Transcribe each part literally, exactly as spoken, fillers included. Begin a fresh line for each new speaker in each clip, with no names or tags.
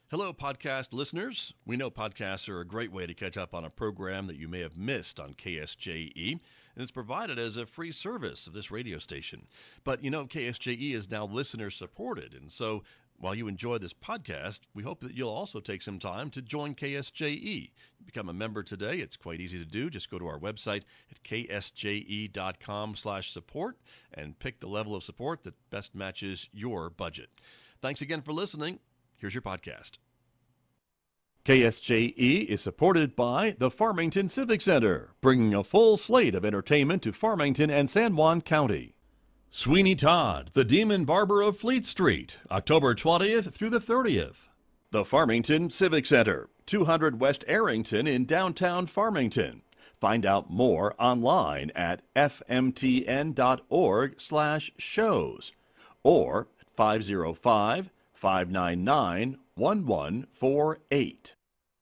Hello, podcast listeners. We know podcasts are a great way to catch up on a program that you may have missed on K S J E, and it's provided as a free service of this radio station. But you know, K S J E is now listener supported, and so while you enjoy this podcast, we hope that you'll also take some time to join K S J E. Become a member today. It's quite easy to do. Just go to our website at k s j e dot com slash support and pick the level of support that best matches your budget. Thanks again for listening. Here's your podcast. K S J E is supported by the Farmington Civic Center, bringing a full slate of entertainment to Farmington and San Juan County. Sweeney Todd, the Demon Barber of Fleet Street, October twentieth through the thirtieth. The Farmington Civic Center, two hundred West Arrington in downtown Farmington. Find out more online at f m t n dot org slash shows or five oh five, five nine nine, one one four eight.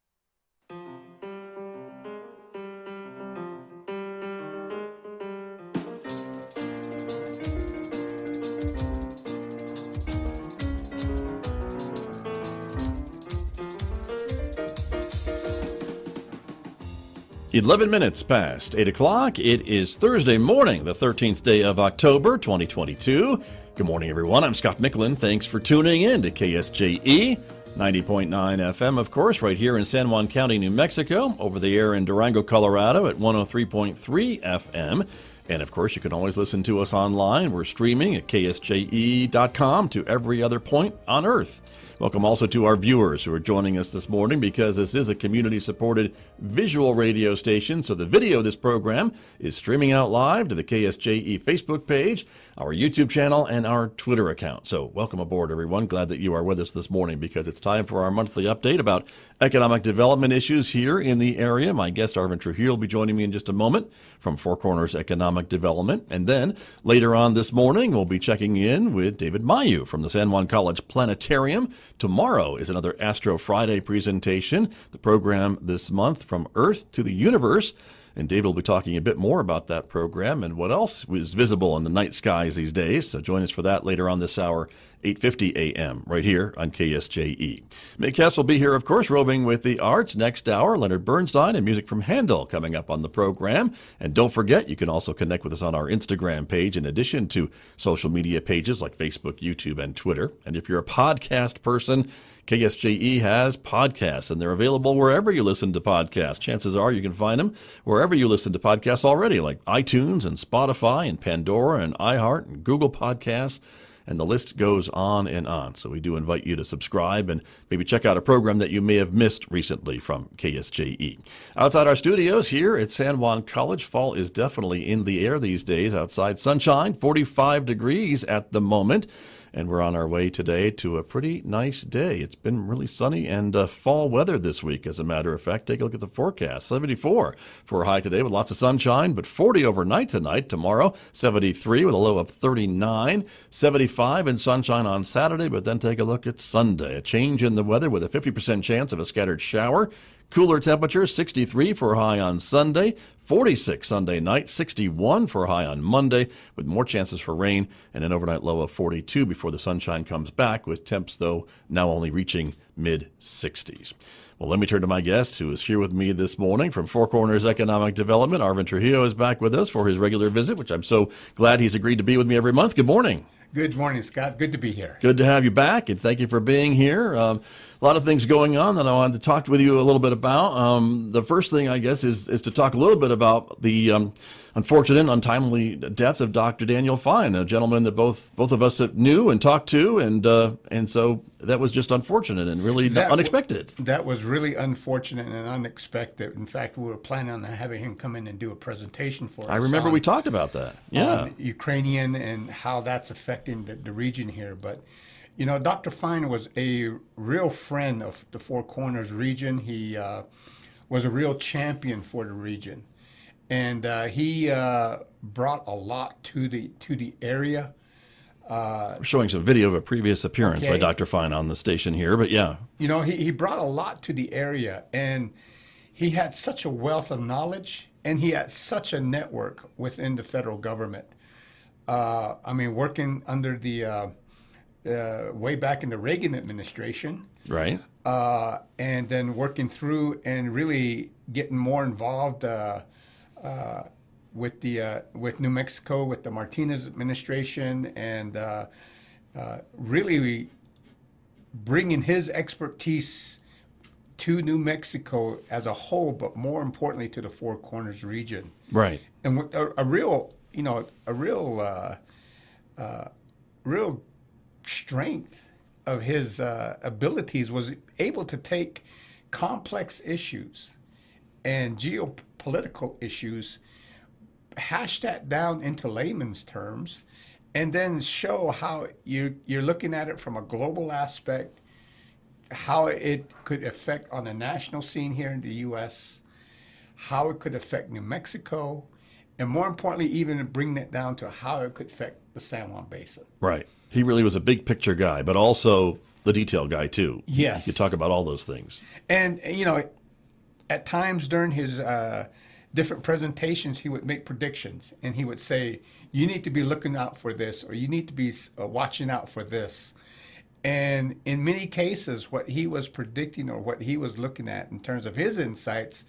eleven minutes past eight o'clock. It is Thursday morning, the thirteenth day of October, twenty twenty-two. Good morning, everyone. I'm Scott Micklin. Thanks for tuning in to K S J E, ninety point nine F M, of course, right here in San Juan County, New Mexico, over the air in Durango, Colorado at one oh three point three F M. And, of course, you can always listen to us online. We're streaming at k s j e dot com to every other point on Earth. Welcome also to our viewers who are joining us this morning, because this is a community-supported visual radio station, so the video of this program is streaming out live to the K S J E Facebook page, our YouTube channel, and our Twitter account. So welcome aboard, everyone. Glad that you are with us this morning, because it's time for our monthly update about economic development issues here in the area. My guest, Arvin Trujillo, will be joining me in just a moment from Four Corners Economic Development. And then later on this morning, we'll be checking in with David Mayu from the San Juan College Planetarium. Tomorrow is another Astro Friday presentation, the program this month, From Earth to the Universe. And David will be talking a bit more about that program and what else is visible in the night skies these days. So join us for that later on this hour, eight fifty a m, right here on K S J E. Mick Hess will be here, of course, roving with the arts next hour. Leonard Bernstein and music from Handel coming up on the program. And don't forget, you can also connect with us on our Instagram page, in addition to social media pages like Facebook, YouTube, and Twitter. And if you're a podcast person, K S J E has podcasts, and they're available wherever you listen to podcasts. Chances are you can find them wherever you listen to podcasts already, like iTunes and Spotify and Pandora and iHeart and Google Podcasts, and the list goes on and on. So we do invite you to subscribe and maybe check out a program that you may have missed recently from K S J E. Outside our studios here at San Juan College, fall is definitely in the air these days. Outside, sunshine, forty-five degrees at the moment. And we're on our way today to a pretty nice day. It's been really sunny and uh, fall weather this week, as a matter of fact. Take a look at the forecast. seventy-four for a high today with lots of sunshine, but forty overnight tonight. Tomorrow, seventy-three with a low of thirty-nine. seventy-five and sunshine on Saturday, but then take a look at Sunday. A change in the weather with a fifty percent chance of a scattered shower. Cooler temperatures, sixty-three for a high on Sunday, forty-six Sunday night, sixty-one for a high on Monday, with more chances for rain, and an overnight low of forty-two before the sunshine comes back, with temps, though, now only reaching mid sixties. Well, let me turn to my guest, who is here with me this morning from Four Corners Economic Development. Arvin Trujillo is back with us for his regular visit, which I'm so glad he's agreed to be with me every month. Good morning.
Good morning, Scott. Good to be here.
Good to have you back, and thank you for being here. Um, a lot of things going on that I wanted to talk with you a little bit about. Um, the first thing, I guess, is is to talk a little bit about the um, unfortunate, untimely death of Doctor Daniel Fine, a gentleman that both both of us knew and talked to, and uh, and so that was just unfortunate and really
that
unexpected.
W- that was really unfortunate and unexpected. In fact, we were planning on having him come in and do a presentation for us.
I remember
on,
we talked about that. Yeah,
Ukrainian and how that's affecting the, the region here, but. You know, Doctor Fine was a real friend of the Four Corners region. He uh, was a real champion for the region, and uh, he uh, brought a lot to the to the area. Uh,
We're showing some video of a previous appearance
okay.
by Doctor Fine on the station here, but yeah.
You know, he, he brought a lot to the area, and he had such a wealth of knowledge, and he had such a network within the federal government. Uh, I mean, working under the uh, uh, way back in the Reagan administration,
Right.
uh, and then working through and really getting more involved uh, uh, with the uh, with New Mexico, with the Martinez administration, and uh, uh, really bringing his expertise to New Mexico as a whole, but more importantly to the Four Corners region.
Right.
And with a, a real, you know, a real, uh, uh, real strength of his uh, abilities was able to take complex issues and geopolitical issues, hash that down into layman's terms, and then show how you you're looking at it from a global aspect, how it could affect on the national scene here in the U S, how it could affect New Mexico, and more importantly, even bring it down to how it could affect the San Juan Basin.
Right. He really was a big picture guy, but also the detail guy too.
Yes.
You talk about all those things.
And, you know, at times during his uh, different presentations, he would make predictions, and he would say, you need to be looking out for this, or you need to be uh, watching out for this. And in many cases, what he was predicting or what he was looking at in terms of his insights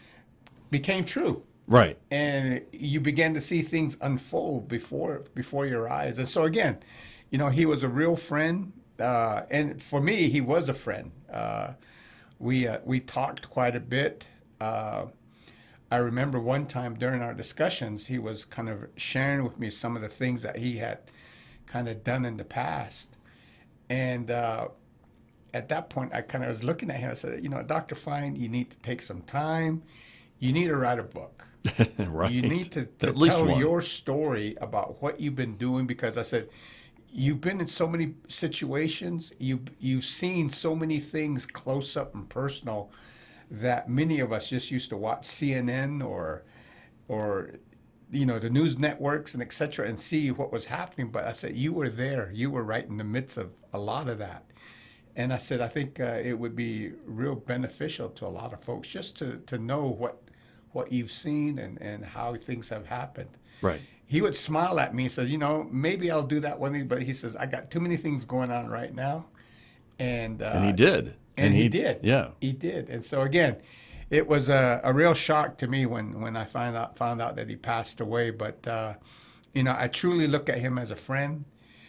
became true.
Right.
And you began to see things unfold before before your eyes. And so again, you know, he was a real friend. Uh, and for me, he was a friend. Uh, we uh, we talked quite a bit. Uh, I remember one time during our discussions, he was kind of sharing with me some of the things that he had kind of done in the past. And uh, at that point, I kind of was looking at him. I said, you know, Doctor Fine, you need to take some time. You need to write a book.
Right.
You need to, to
At least
tell
one.
your story about what you've been doing, because I said, you've been in so many situations. You've, you've seen so many things close up and personal that many of us just used to watch C N N or, or, you know, the news networks and et cetera, and see what was happening. But I said, you were there. You were right in the midst of a lot of that. And I said, I think uh, it would be real beneficial to a lot of folks just to, to know what what you've seen and, and how things have happened.
Right.
He would smile at me and says, you know, maybe I'll do that one day, but he says, I got too many things going on right now. And uh,
And he did.
And, he, he did.
Yeah.
He did. And so again, it was a, a real shock to me when, when I found out found out that he passed away. But uh, you know, I truly look at him as a friend.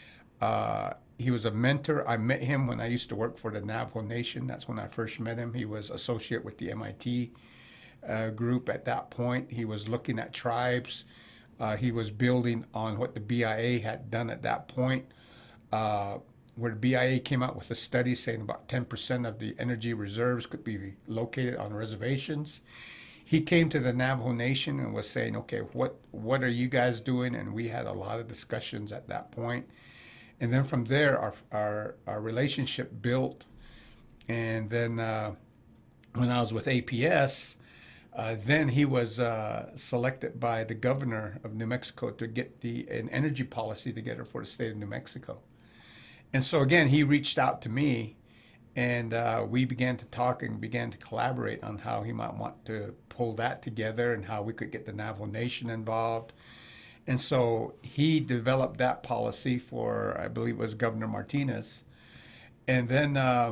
Uh, he was a mentor. I met him when I used to work for the Navajo Nation. That's when I first met him. He was associate with the M I T uh, group at that point. He was looking at tribes. Uh, he was building on what the B I A had done at that point, uh, where the B I A came out with a study saying about ten percent of the energy reserves could be located on reservations. He came to the Navajo Nation and was saying, okay, what, what are you guys doing? And we had a lot of discussions at that point. And then from there, our, our, our relationship built. And then uh, when I was with A P S, Uh, then he was uh, selected by the governor of New Mexico to get the an energy policy together for the state of New Mexico. And so again, he reached out to me, and uh, we began to talk and began to collaborate on how he might want to pull that together and how we could get the Navajo Nation involved. And so he developed that policy for, I believe it was Governor Martinez. And then, uh,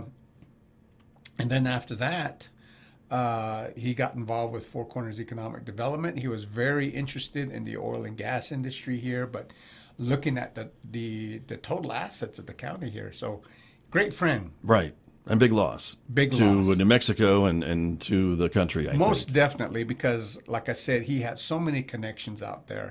and then after that, Uh, he got involved with Four Corners Economic Development. He was very interested in the oil and gas industry here, but looking at the the, the total assets of the county here. So, great friend.
Right. And big loss.
Big
to
loss.
New Mexico and, and to the country, I
Most
think.
definitely, because, like I said, he had so many connections out there.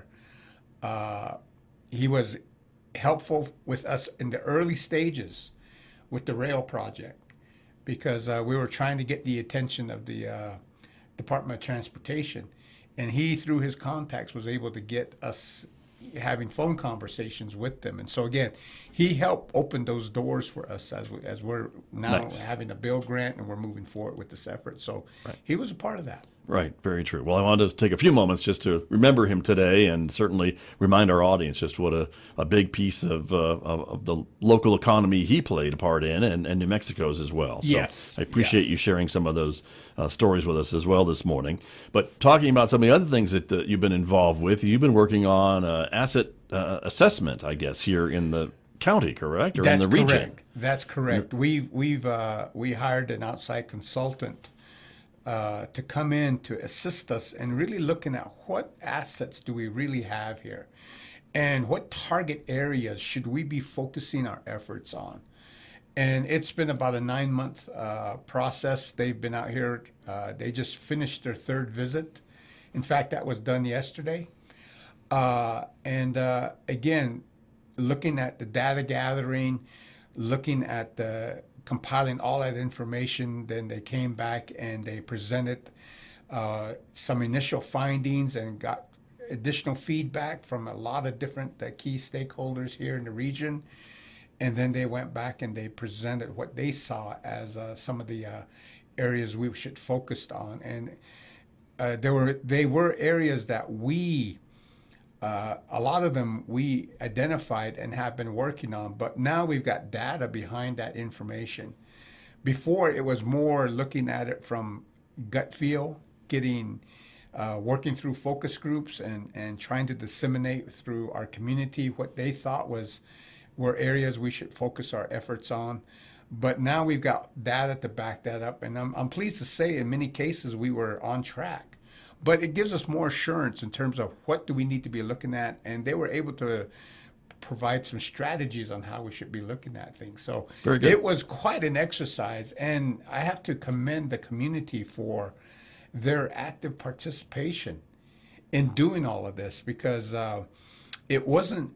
Uh, he was helpful with us in the early stages with the rail project, because uh, we were trying to get the attention of the uh, Department of Transportation. And he, through his contacts, was able to get us having phone conversations with them. And so, again, he helped open those doors for us as, we, as we're now
Nice.
having a bill grant and we're moving forward with this effort. So
Right.
he was a part of that.
Right, very true. Well, I wanted to take a few moments just to remember him today and certainly remind our audience just what a, a big piece of, uh, of of the local economy he played a part in, and, and New Mexico's as well. So
Yes,
I appreciate
yes.
you sharing some of those uh, stories with us as well this morning. But talking about some of the other things that uh, you've been involved with, you've been working on uh, asset uh, assessment, I guess, here in the county, correct? Or
That's
in the region?
correct. That's correct. We've we've uh, we hired an outside consultant uh, to come in to assist us in really looking at what assets do we really have here, and what target areas should we be focusing our efforts on. And it's been about a nine month uh, process. They've been out here. Uh, they just finished their third visit. In fact, that was done yesterday. Uh, and uh, again, looking at the data gathering, looking at the compiling all that information, then they came back and they presented uh, some initial findings and got additional feedback from a lot of different uh, key stakeholders here in the region. And then they went back and they presented what they saw as uh, some of the uh, areas we should focus on. And uh, there were they were areas that we Uh, a lot of them we identified and have been working on, but now we've got data behind that information. Before, it was more looking at it from gut feel, getting, uh, working through focus groups and, and trying to disseminate through our community what they thought was were areas we should focus our efforts on. But now we've got data to back that up, and I'm, I'm pleased to say in many cases we were on track. But it gives us more assurance in terms of what do we need to be looking at, and they were able to provide some strategies on how we should be looking at things. So
Very good.
it was quite an exercise, and I have to commend the community for their active participation in doing all of this, because uh, it wasn't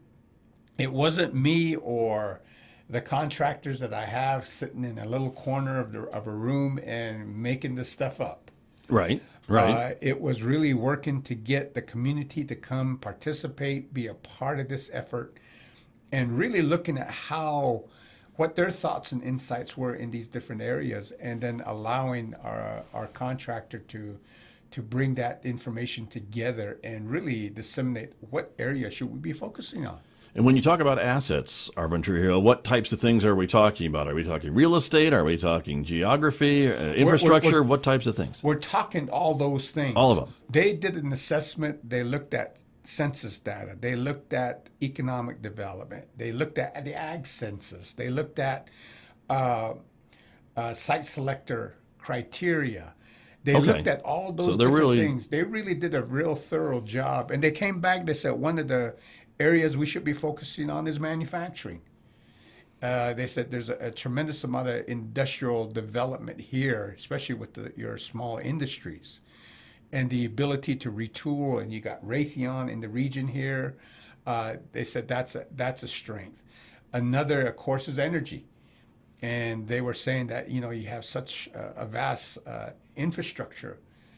it wasn't me or the contractors that I have sitting in a little corner of the of a room and making this stuff up.
Right. Right.
Uh, it was really working to get the community to come participate, be a part of this effort, and really looking at how, what their thoughts and insights were in these different areas, and then allowing our our contractor to to bring that information together and really disseminate what area should we be focusing on.
And when you talk about assets, Arvin Trujillo, what types of things are we talking about? Are we talking real estate? Are we talking geography, uh, infrastructure? We're, we're, what types of things?
We're talking all those things.
All of them.
They did an assessment. They looked at census data. They looked at economic development. They looked at the ag census. They looked at uh, uh, site selector criteria. They
Okay.
looked at all those
So they're
different
really-
things. They really did a real thorough job. And they came back, they said one of the areas we should be focusing on is manufacturing. Uh, they said there's a, a tremendous amount of industrial development here, especially with the, your small industries, and the ability to retool. And you got Raytheon in the region here. Uh, they said that's a, that's a strength. Another, of course, is energy. And they were saying that, you know, you have such a, a vast uh, infrastructure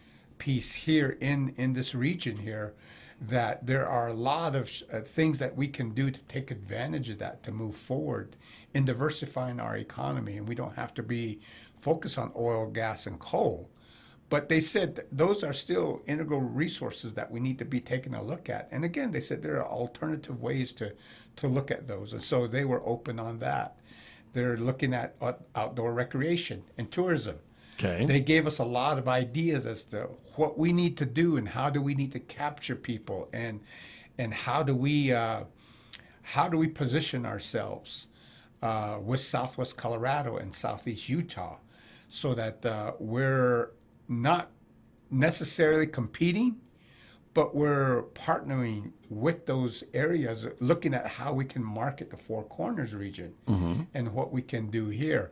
piece here in, in this region here, that there are a lot of uh, things that we can do to take advantage of that to move forward in diversifying our economy. And we don't have to be focused on oil, gas, and coal. But they said that those are still integral resources that we need to be taking a look at. And again, they said there are alternative ways to, to look at those. And so they were open on that. They're looking at outdoor recreation and tourism.
Okay.
They gave us a lot of ideas as to what we need to do and how do we need to capture people, and and how do we uh, how do we position ourselves uh, with Southwest Colorado and Southeast Utah, so that uh, we're not necessarily competing, but we're partnering with those areas, looking at how we can market the Four Corners region
Mm-hmm.
and what we can do here.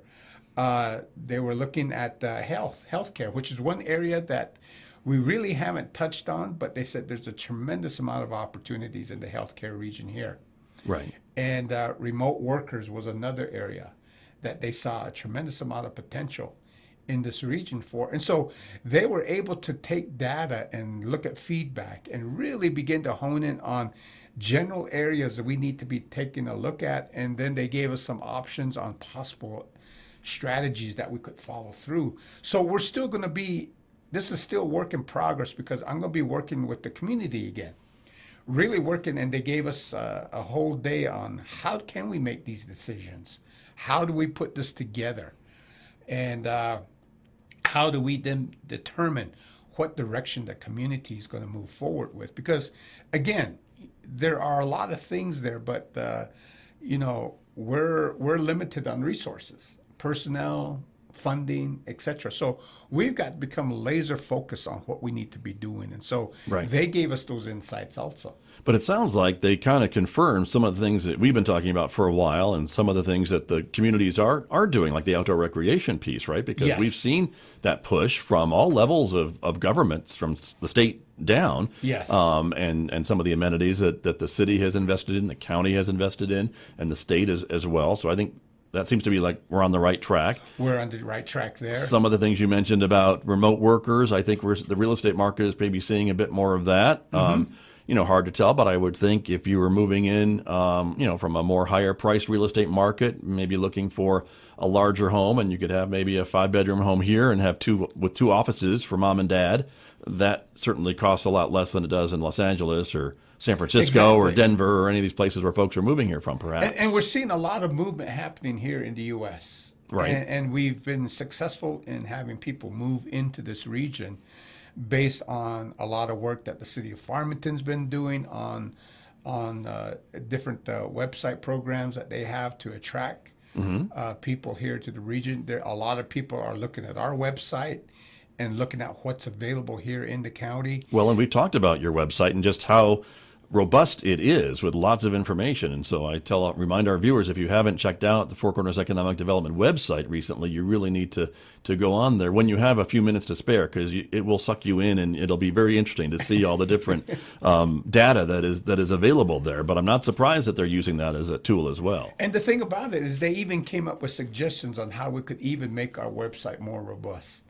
Uh, they were looking at uh, health, healthcare, which is one area that we really haven't touched on, but they said there's a tremendous amount of opportunities in the healthcare region here.
Right.
And uh, remote workers was another area that they saw a tremendous amount of potential in this region for. And so they were able to take data and look at feedback and really begin to hone in on general areas that we need to be taking a look at. And then they gave us some options on possible strategies that we could follow through. So we're still going to be, this is still work in progress, because I'm going to be working with the community again, really working. And they gave us uh, a whole day on how can we make these decisions? How do we put this together? And uh, how do we then determine what direction the community is going to move forward with? Because again, there are a lot of things there, but uh, you know, we're we're limited on resources, personnel, funding, et cetera. So we've got to become laser focused on what we need to be doing. And so
Right.
they gave us those insights also.
But it sounds like they kind of confirmed some of the things that we've been talking about for a while and some of the things that the communities are are doing, like the outdoor recreation piece, right? Because
Yes.
we've seen that push from all levels of, of governments, from the state down.
Yes.
Um, and, and some of the amenities that, that the city has invested in, the county has invested in, and the state as, as well. So I think that seems to be like we're on the right track.
We're on the right track there.
Some of the things you mentioned about remote workers, I think we're, the real estate market is maybe seeing a bit more of that.
Mm-hmm.
Um, you know, hard to tell, but I would think if you were moving in, um, you know, from a more higher priced real estate market, maybe looking for a larger home, and you could have maybe a five bedroom home here and have two with two offices for mom and dad. That certainly costs a lot less than it does in Los Angeles or San Francisco or
Exactly.
Denver or any of these places where folks are moving here from, perhaps.
And, and we're seeing a lot of movement happening here in the U S.
Right.
And, and we've been successful in having people move into this region based on a lot of work that the city of Farmington's been doing on on uh, different uh, website programs that they have to attract
Mm-hmm.
uh, people here to the region. There, a lot of people are looking at our website and looking at what's available here in the county.
Well, and we talked about your website and just how robust it is with lots of information. And so I tell, remind our viewers, if you haven't checked out the Four Corners Economic Development website recently, you really need to, to go on there when you have a few minutes to spare, because it will suck you in, and it'll be very interesting to see all the different um, data that is that is available there. But I'm not surprised that they're using that as a tool as well.
And the thing about it is they even came up with suggestions on how we could even make our website more robust.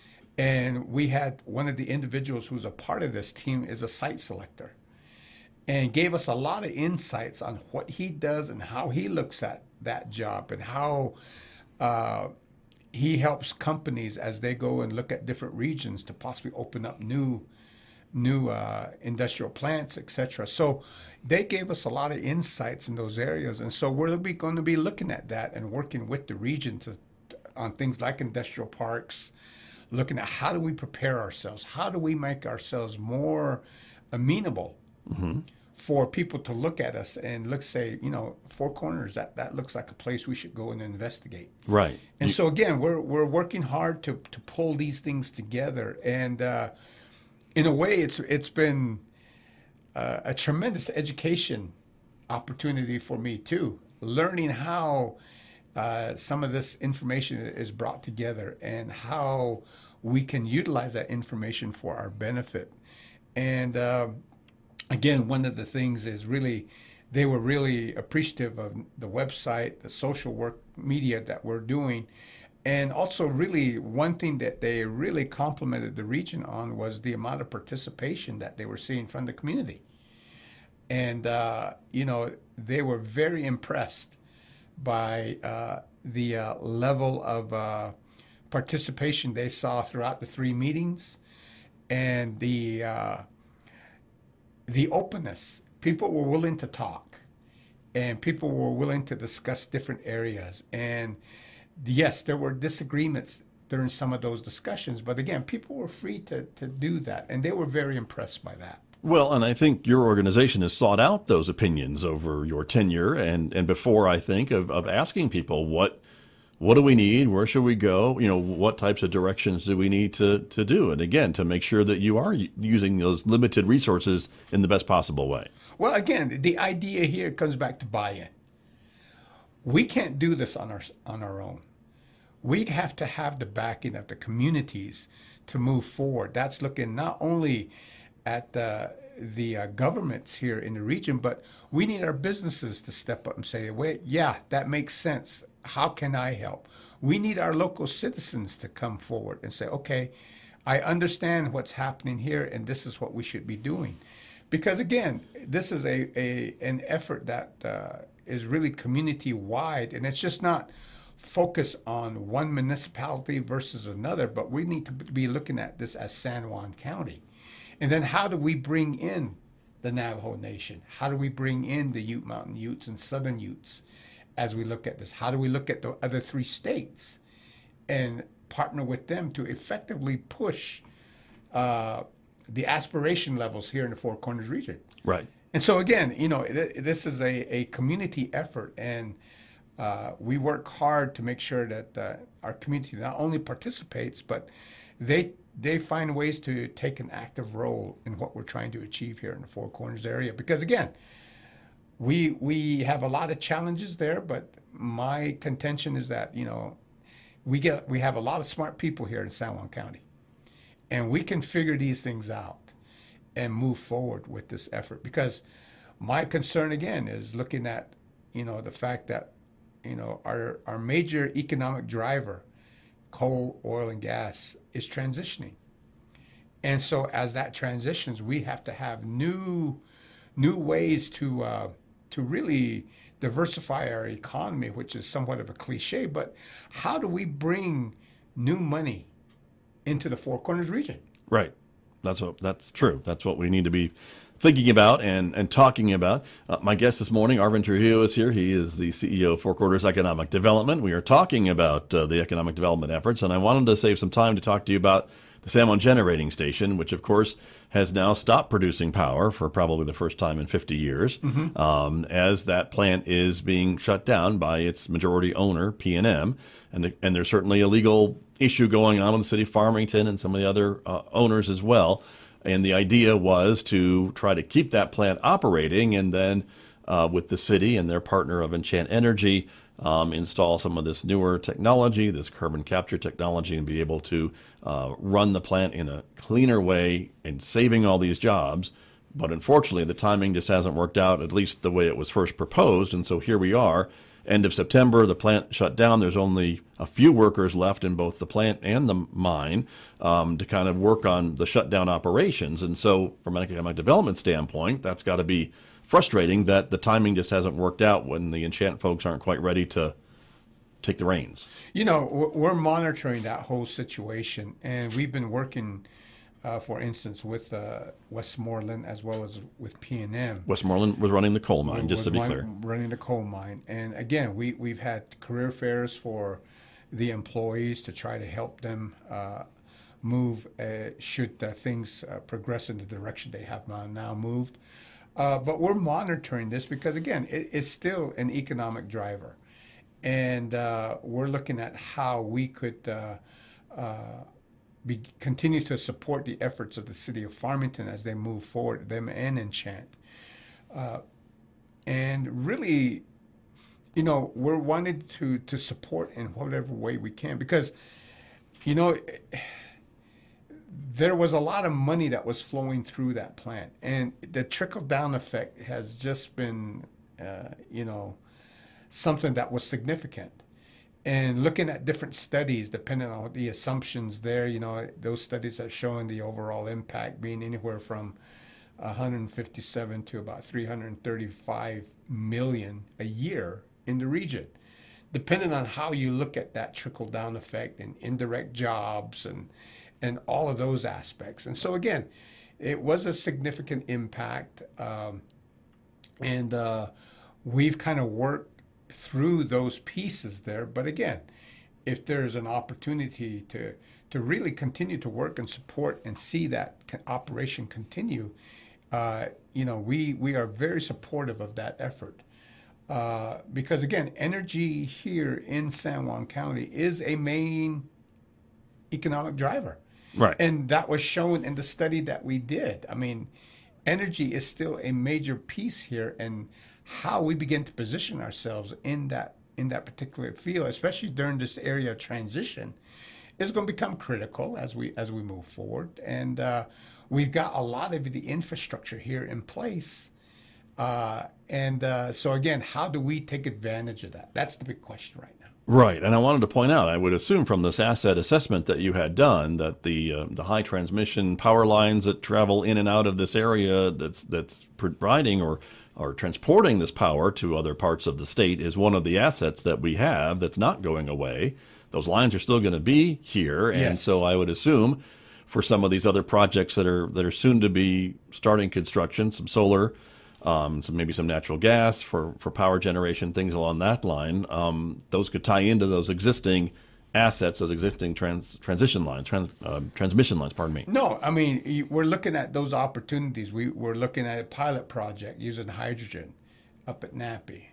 And we had one of the individuals who's a part of this team is a site selector, and gave us a lot of insights on what he does and how he looks at that job, and how uh, he helps companies as they go and look at different regions to possibly open up new new uh, industrial plants, et cetera. So they gave us a lot of insights in those areas, and so we're be going to be looking at that and working with the region to on things like industrial parks, looking at how do we prepare ourselves, how do we make ourselves more amenable
Mm-hmm.
for people to look at us and look, say, you know, Four Corners, that, that looks like a place we should go and investigate.
Right.
And
You-
so again, we're we're working hard to to pull these things together, and uh, in a way, it's it's been uh, a tremendous education opportunity for me too, learning how uh, some of this information is brought together and how we can utilize that information for our benefit. And uh, again, one of the things is really, they were really appreciative of the website, the social work media that we're doing. And also really one thing that they really complimented the region on was the amount of participation that they were seeing from the community. And, uh, you know, they were very impressed by uh, the uh, level of uh, participation they saw throughout the three meetings, and the uh, the openness. People were willing to talk, and people were willing to discuss different areas. And yes, there were disagreements during some of those discussions, but again, people were free to, to do that, and they were very impressed by that.
Well, and I think your organization has sought out those opinions over your tenure and, and before, I think, of, of asking people what what do we need, where should we go, you know, what types of directions do we need to, to do, and again, to make sure that you are using those limited resources in the best possible way.
Well, again, the idea here comes back to buy-in. We can't do this on our on our own. We have to have the backing of the communities to move forward. That's looking not only at uh, the uh, governments here in the region, but we need our businesses to step up and say, wait, yeah, that makes sense. How can I help? We need our local citizens to come forward and say, okay, I understand what's happening here, and this is what we should be doing. Because again, this is a, a an effort that uh, is really community-wide, and it's just not focused on one municipality versus another, but we need to be looking at this as San Juan County. And then how do we bring in the Navajo Nation? How do we bring in the Ute Mountain Utes and Southern Utes as we look at this? How do we look at the other three states and partner with them to effectively push uh, the aspiration levels here in the Four Corners region?
Right.
And so again, you know, th- this is a, a community effort, and Uh, we work hard to make sure that uh, our community not only participates, but they they find ways to take an active role in what we're trying to achieve here in the Four Corners area. Because again, we we have a lot of challenges there, but my contention is that you know we get we have a lot of smart people here in San Juan County, and we can figure these things out and move forward with this effort. Because my concern again is looking at you know the fact that you know our our major economic driver, coal, oil, and gas, is transitioning, and so as that transitions, we have to have new new ways to uh, to really diversify our economy, which is somewhat of a cliche, but how do we bring new money into the Four Corners region?
Right. That's what, that's true. That's what we need to be thinking about and, and talking about. Uh, my guest this morning, Arvin Trujillo, is here. He is the C E O of Four Corners Economic Development. We are talking about uh, the economic development efforts, and I wanted to save some time to talk to you about the San Juan Generating Station, which, of course, has now stopped producing power for probably the first time in fifty years, mm-hmm. um, as that plant is being shut down by its majority owner, P and M. And, and there's certainly a legal issue going on with the city of Farmington and some of the other uh, owners as well. And the idea was to try to keep that plant operating and then uh, with the city and their partner of Enchant Energy, Um, install some of this newer technology, this carbon capture technology, and be able to uh, run the plant in a cleaner way and saving all these jobs. But unfortunately, the timing just hasn't worked out, at least the way it was first proposed. And so here we are, end of September, the plant shut down. There's only a few workers left in both the plant and the mine um, to kind of work on the shutdown operations. And so from an economic development standpoint, that's got to be frustrating that the timing just hasn't worked out when the Enchant folks aren't quite ready to take the reins.
You know, we're monitoring that whole situation, and we've been working, uh, for instance, with uh, Westmoreland as well as with P and M.
Westmoreland was running the coal mine, just to be
run,
clear.
Running the coal mine. And again, we, we've had career fairs for the employees to try to help them uh, move uh, should uh, things uh, progress in the direction they have now moved. Uh, but we're monitoring this because, again, it, it's still an economic driver. And uh, we're looking at how we could uh, uh, be, continue to support the efforts of the city of Farmington as they move forward, them and Enchant. Uh, and really, you know, we're wanting to, to support in whatever way we can because, you know, there was a lot of money that was flowing through that plant, and the trickle-down effect has just been, uh, you know, something that was significant. And looking at different studies, depending on the assumptions there, you know, those studies are showing the overall impact being anywhere from one hundred fifty-seven to about three hundred thirty-five million a year in the region, depending on how you look at that trickle-down effect and indirect jobs and and all of those aspects. And so again, it was a significant impact, um, and uh, we've kind of worked through those pieces there. But again, if there's an opportunity to to really continue to work and support and see that operation continue, uh, you know, we we are very supportive of that effort. Uh, because again, energy here in San Juan County is a main economic driver.
Right.
And that was shown in the study that we did. I mean, energy is still a major piece here, and how we begin to position ourselves in that in that particular field, especially during this area of transition, is going to become critical as we as we move forward. And uh, we've got a lot of the infrastructure here in place. Uh, and uh, so again, how do we take advantage of that? That's the big question right now.
Right, and I wanted to point out, I would assume from this asset assessment that you had done that the uh, the high transmission power lines that travel in and out of this area that's that's providing or or transporting this power to other parts of the state is one of the assets that we have that's not going away. Those lines are still going to be here, and
Yes.
so I would assume for some of these other projects that are that are soon to be starting construction, some solar, Um, some maybe some natural gas for, for power generation, things along that line. Um, those could tie into those existing assets, those existing trans, transition lines, trans, uh, transmission lines. Pardon me.
No, I mean, you- we're looking at those opportunities. We, we're looking at a pilot project using hydrogen up at Nappy.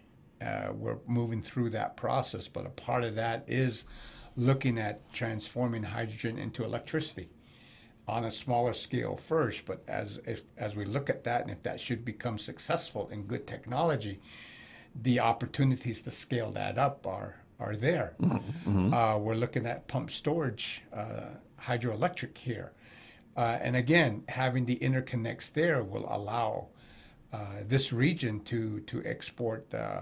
Uh, we're moving through that process, but a part of that is looking at transforming hydrogen into electricity on a smaller scale first. But as if, as we look at that, and if that should become successful in good technology, the opportunities to scale that up are are there. Mm-hmm. Uh, we're looking at pump storage, uh, hydroelectric here, uh, and again, having the interconnects there will allow uh, this region to to export uh,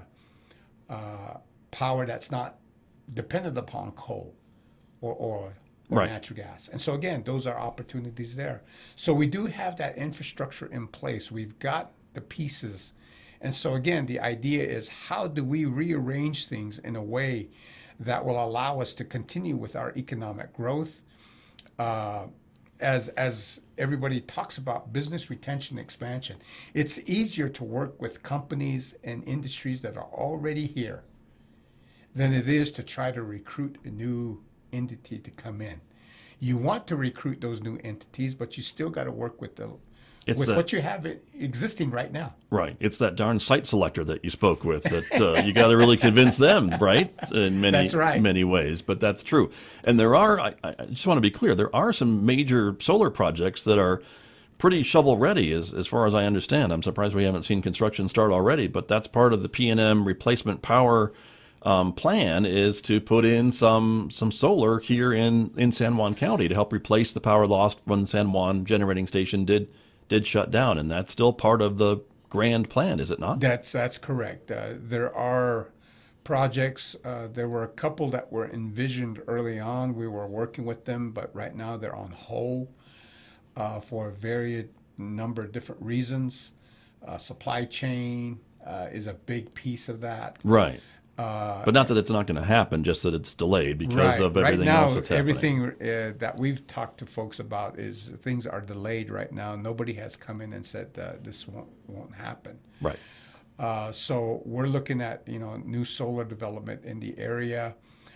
uh, power that's not dependent upon coal or oil or right. natural gas. And so again, those are opportunities there. So we do have that infrastructure in place. We've got the pieces. And so again, the idea is, how do we rearrange things in a way that will allow us to continue with our economic growth? Uh, as as everybody talks about business retention expansion, it's easier to work with companies and industries that are already here than it is to try to recruit a new entity to come in. You want to recruit those new entities, but you still got to work with the it's with the, what you have existing right now.
Right. It's that darn site selector that you spoke with that uh, you got to really convince them, right? In many
that's right.
many ways, but that's true. And there are, I, I just want to be clear, there are some major solar projects that are pretty shovel ready, as as far as I understand. I'm surprised we haven't seen construction start already, but that's part of the P and M replacement power Um, plan is to put in some some solar here in, in San Juan County to help replace the power lost when the San Juan generating station did did shut down, and that's still part of the grand plan, is it not?
That's that's correct. Uh, there are projects. Uh, there were a couple that were envisioned early on. We were working with them, but right now they're on hold uh, for a very number of different reasons. Uh, supply chain uh, is a big piece of that.
Right. Uh, but not that it's not going to happen, just that it's delayed because
right.
of everything
right now,
else that's happening.
Everything uh, that we've talked to folks about is things are delayed right now. Nobody has come in and said uh, this won't won't happen.
Right.
Uh, so we're looking at you know new solar development in the area,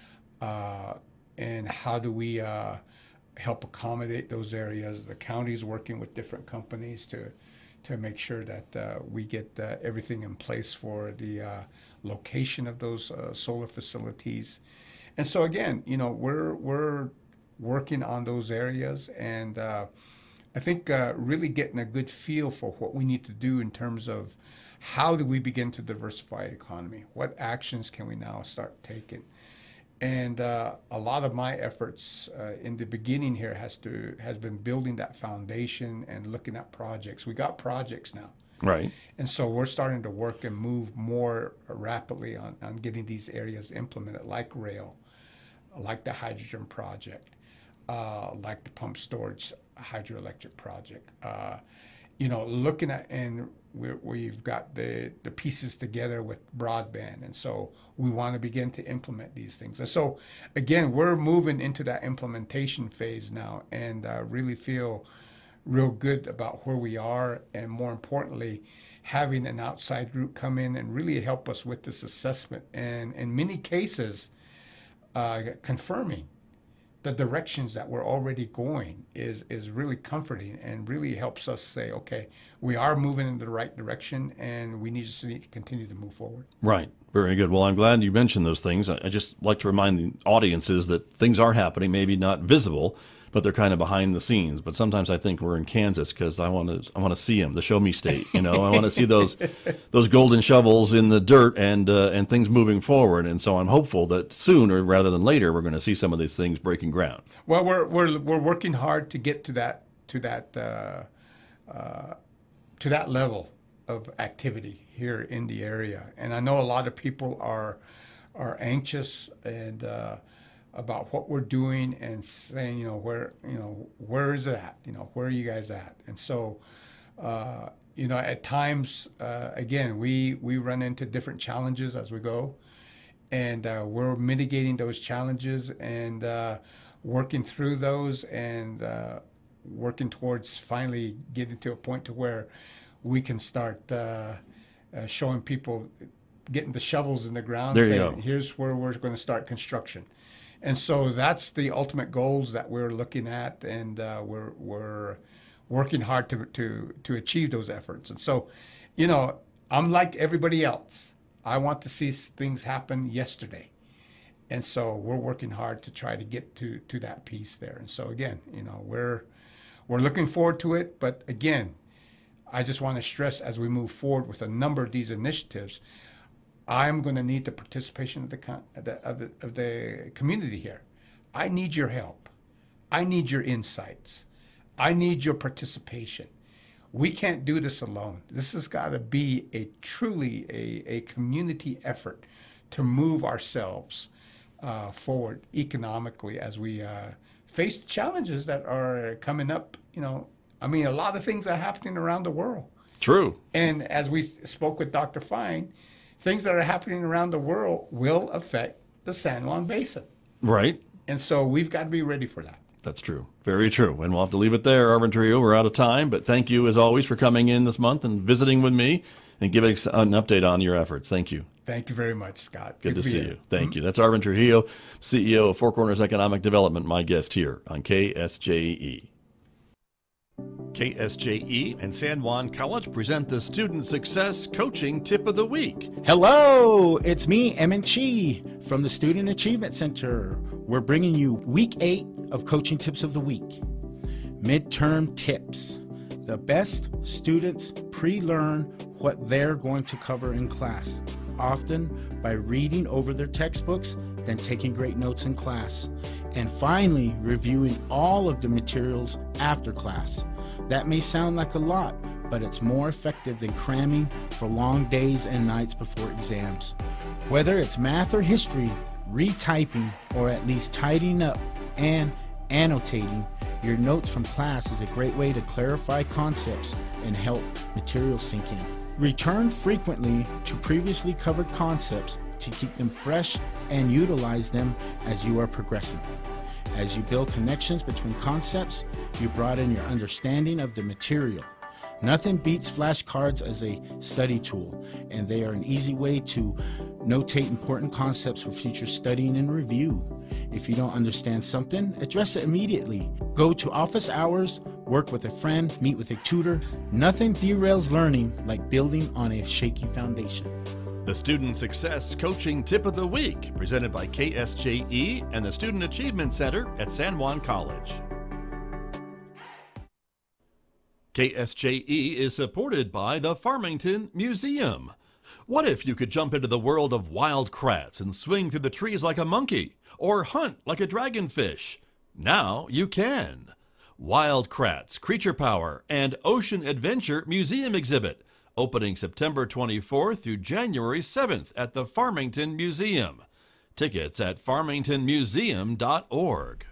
uh, and how do we uh, help accommodate those areas? The county's working with different companies to. to make sure that uh, we get uh, everything in place for the uh, location of those uh, solar facilities. And so again, you know, we're we're working on those areas, and uh, I think uh, really getting a good feel for what we need to do in terms of how do we begin to diversify the economy? What actions can we now start taking? And uh, a lot of my efforts uh, in the beginning here has to has been building that foundation and looking at projects. We got projects now,
right?
And so we're starting to work and move more rapidly on, on getting these areas implemented, like rail, like the hydrogen project, uh, like the pump storage hydroelectric project. Uh, you know, looking at and we're, we've got the, the pieces together with broadband, and so we want to begin to implement these things. And so, again, we're moving into that implementation phase now, and uh, really feel real good about where we are, and more importantly, having an outside group come in and really help us with this assessment, and in many cases, uh, confirming the directions that we're already going is is really comforting and really helps us say, okay, we are moving in the right direction, and we need to continue to move forward.
Right. Very good. Well, I'm glad you mentioned those things. I just like to remind the audiences that things are happening, maybe not visible, but they're kind of behind the scenes. But sometimes I think we're in Kansas because I want to I want to see them, the show me state. You know, I want to see those those golden shovels in the dirt and uh, and things moving forward. And so I'm hopeful that sooner rather than later we're going to see some of these things breaking ground.
Well, we're we're we're working hard to get to that to that uh, uh, to that level of activity here in the area. And I know a lot of people are are anxious and. Uh, about what we're doing and saying, you know, where, you know, where is it at? You know, where are you guys at? And so, uh, you know, at times, uh, again, we, we run into different challenges as we go, and uh, we're mitigating those challenges and uh, working through those and uh, working towards finally getting to a point to where we can start uh, uh, showing people, getting the shovels in the ground,
there you
saying,
go.
Here's where we're going to start construction. And so that's the ultimate goals that we're looking at, and uh, we're we're working hard to, to to achieve those efforts. And so, you know, I'm like everybody else. I want to see things happen yesterday. And so we're working hard to try to get to, to that piece there. And so again, you know, we're we're looking forward to it. But again, I just want to stress as we move forward with a number of these initiatives, I'm going to need the participation of the, of the, of the, of the community here. I need your help. I need your insights. I need your participation. We can't do this alone. This has got to be a truly a, a community effort to move ourselves uh, forward economically as we uh, face challenges that are coming up. You know, I mean, a lot of things are happening around the world.
True.
And as we spoke with Doctor Fine, things that are happening around the world will affect the San Juan Basin.
Right.
And so we've got to be ready for that.
That's true. Very true. And we'll have to leave it there, Arvin Trujillo. We're out of time, but thank you as always for coming in this month and visiting with me and giving us an update on your efforts. Thank you.
Thank you very much, Scott.
Good, Good to, to see
here.
you. Thank
mm-hmm.
you. That's Arvin Trujillo, C E O of Four Corners Economic Development, my guest here on K S J E. K S J E and San Juan College present the Student Success Coaching Tip of the Week.
Hello, it's me, Emin Chi, from the Student Achievement Center. We're bringing you week eight of Coaching Tips of the Week. Midterm tips. The best students pre-learn what they're going to cover in class, often by reading over their textbooks, then taking great notes in class, and finally reviewing all of the materials after class. That may sound like a lot, but it's more effective than cramming for long days and nights before exams. Whether it's math or history, retyping, or at least tidying up and annotating your notes from class is a great way to clarify concepts and help material sink in. Return frequently to previously covered concepts to keep them fresh and utilize them as you are progressing. As you build connections between concepts, you broaden your understanding of the material. Nothing beats flashcards as a study tool, and they are an easy way to notate important concepts for future studying and review. If you don't understand something, address it immediately. Go to office hours, work with a friend, meet with a tutor. Nothing derails learning like building on a shaky foundation.
The Student Success Coaching Tip of the Week, presented by K S J E and the Student Achievement Center at San Juan College. K S J E is supported by the Farmington Museum. What if you could jump into the world of wild kratts and swing through the trees like a monkey, or hunt like a dragonfish? Now you can. Wild Kratts, Creature Power, and Ocean Adventure Museum Exhibit, opening September twenty-fourth through January seventh at the Farmington Museum. Tickets at farmington museum dot org.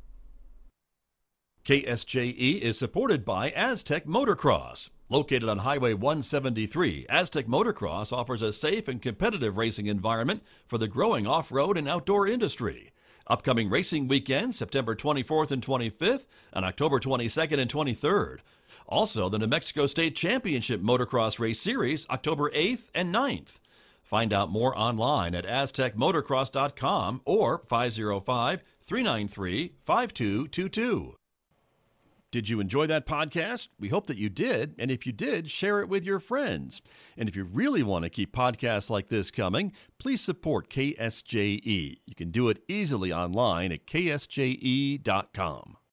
K S J E is supported by Aztec Motocross. Located on Highway one seventy-three, Aztec Motocross offers a safe and competitive racing environment for the growing off-road and outdoor industry. Upcoming racing weekends, September twenty-fourth and twenty-fifth, and October twenty-second and twenty-third. Also, the New Mexico State Championship Motocross Race Series, October eighth and ninth. Find out more online at aztec motocross dot com or five oh five, three nine three, five two two two. Did you enjoy that podcast? We hope that you did, and if you did, share it with your friends. And if you really want to keep podcasts like this coming, please support K S J E. You can do it easily online at k s j e dot com.